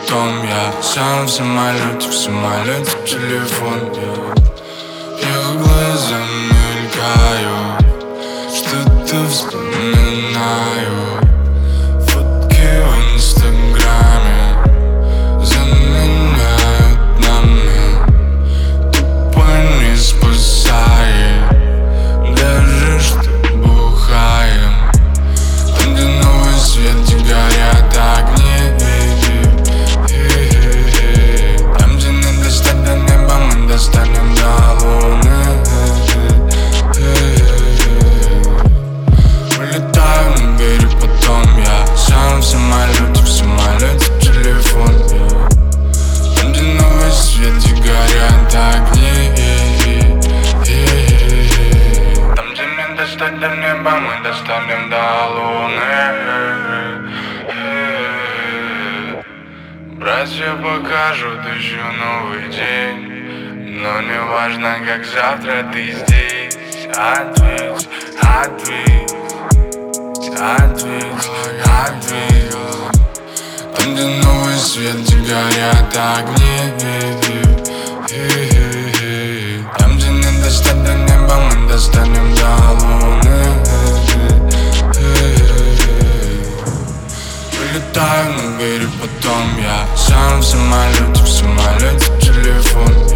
потом я сам в самолете телефон я. Их глаза мелькают, что-то вспоминаю. Фотки в инстаграме заменяют нами. Тупо не спасает даже что бухаем. Там, где новый свет, где горят огни. Там, где не достать до неба, мы достанем до луны. Улетаю на берег, потом я сам в самолете телефон я. Там, где новый свет, где горят огни. Там, где не достать до неба, мы достанем до луны. Братья покажут еще новый день, но не важно, как завтра ты здесь. Ответь, ответь, ответь, ответь. Там, где новый свет, где горят огни. Там, где не достать до неба, мы достанем до луны. Улетаю на берег, потом я сам в самолете телефон.